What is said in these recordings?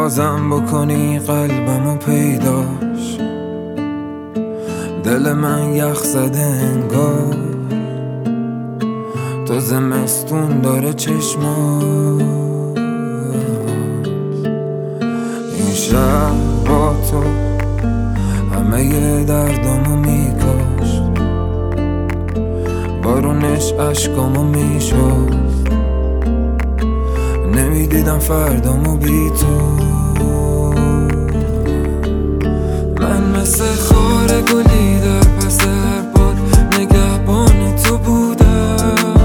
بازم بکنی قلبمو پیداش، دل من یخ زده انگار تو زمستون داره چشمات. این شهر با تو همه دردامو میکاشت، بارونش عشقامو میشست، نمیدیدم فردامو بی تو. من مثل خار گلی در پس هر باد نگهبان تو بودم،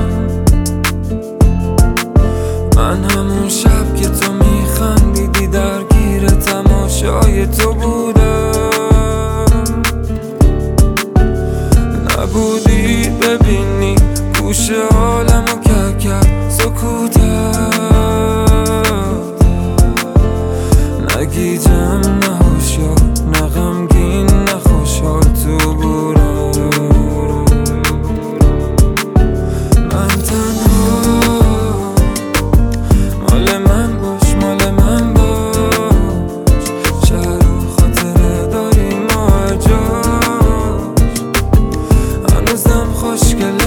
من همون شب که تو میخندیدی درگیر تماشای تو بودم. نبودی ببینی گوش حالمو کرد سکوتت، نگیجم نه هوشیار نه غمگین نه خوشحال تو بودم. من تنها مال من باش مال من باش، شهر و خاطره داریم ما هر جاش، هنوزم خوشگله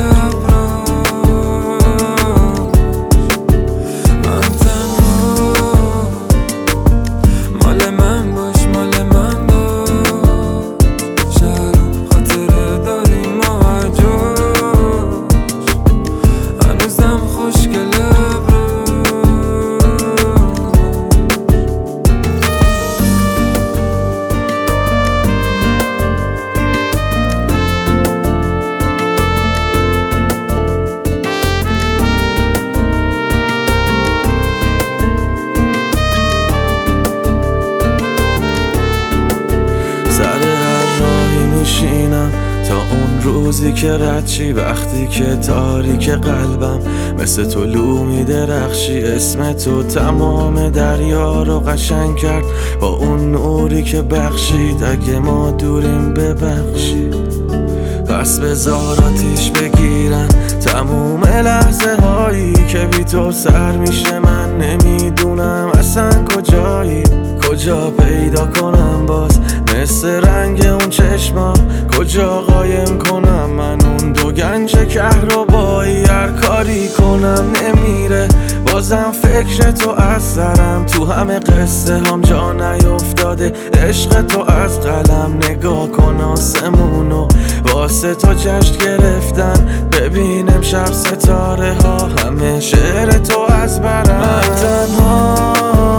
تا اون روزی که رد چی، وقتی که تاریک قلبم مثل تو لو میدرخشی. اسم تو تمام دریا رو قشنگ کرد با اون نوری که بخشید. اگه ما دوریم ببخشید، پس بذار آتیش بگیرن تموم لحظه هایی که بی تو سر میشه. من نمیدونم اصلا کجایی، کجا پیدا کنم باز مثل رنگ اون چشما، کجا قایم کنم من اون دو گنج کهربایی. هر کاری کنم نمیره، بازم فکر تو از سرم، تو همه قصه هم جا نیفتاده عشق تو از قلم. نگاه کن آسمونو واسه تو جشن گرفتن، ببین امشب ستاره ها همه شعر تو از برم. من تنها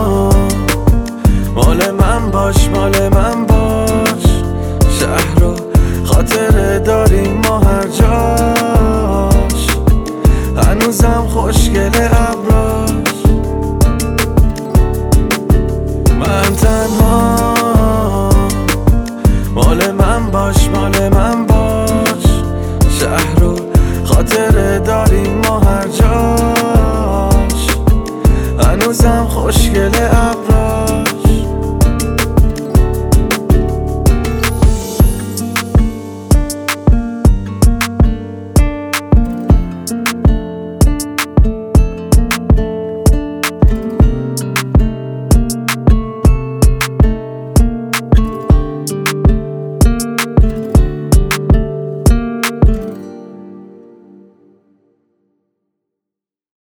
مال من باش مال من باش، شهر و خاطره داریم ما هر جاش، هنوزم خوشگله ابراش. من تنها مال من باش مال من باش، شهر و خاطره داریم ما هر جاش، هنوزم خوشگله ابراش.